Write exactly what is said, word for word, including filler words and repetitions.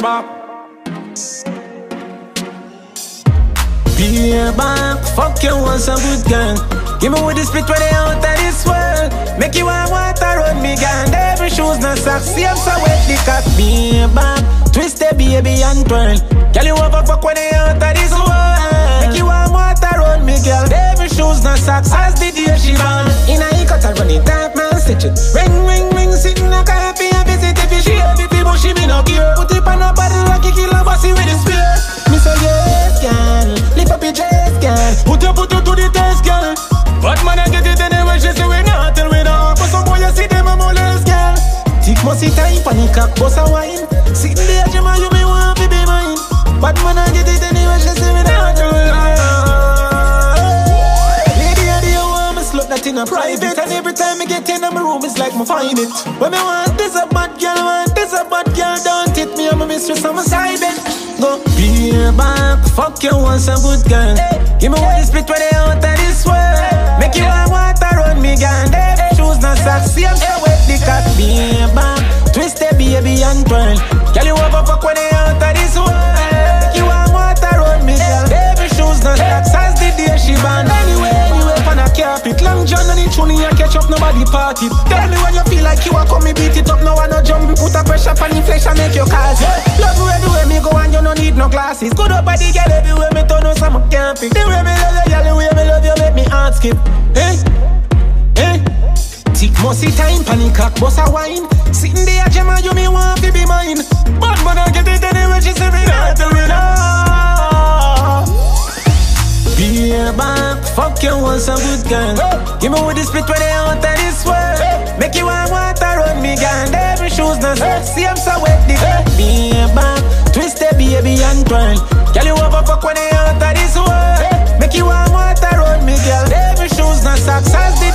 pop. Be back, fuck you once a good girl. Give me with the split where they out of this world. Make you want water on me, girl. Every shoes no socks, see I'm so wet the cock. Be back, twist the baby and twirl. Girl, you over fuck when they out of this world. Make you want water on me, girl. Every shoes no socks, as the day she born. In a cut and run it tight, man, stitch it. Ring, ring, ring, sitting a coffee and visit if you share the people, she be no care. Put it on a bottle like you kill a bossy with the spear. Me say yes, girl, lift up your chest, girl. Put you, put you to the test, girl. But man, I get it anyway, she say we not till we don't. But some boy you see them a molest, girl. Tick must sit tight, panic cock, boss a wine. Sitting there, Jemma, you me want to be mine. But man, I get it anyway, she say we not till we don't. That in a private, and every time I get in my room, it's like me find it. When me want this a bad girl, want this a bad girl, don't hit me, I'm a mistress, I'm a side bet. Go be back, fuck you once a good girl. Give me one split where they out of this world. Make you want water on me, girl. Every shoes no socks, see I'm so wet the cock. Be back, twist the baby and twirl. Girl, you over fuck when they out of this world. Make you want water on me, girl. Every shoes no socks, as the day she born. Anyway, anyway, pan a carpet. Long John and it tune and catch up, nobody party. Tell me when you feel like you are come, me beat it up. No one no jump, put a pressure on inflation, make you cause it. Love you everywhere me go and you no need no glasses. Good up body, girl, everywhere me turn on some camping. The way me love you, girl, the way me love you, make me heart skip. Hey, hey. Tick musty time, panic cock, boss a wine. Sitting there, Jemma, you me want to be mine. But man, I get it anyway, she say me not till we know. Be back, fuck you once a good girl. Give me with the split where they out of this world. Make you want water on me, girl. Every shoes no socks, see I'm so wet the cock. Be back, twist the baby and twirl. Girl, you over fuck when they out of this world. Make you want water on me, girl. Every shoes no socks, as the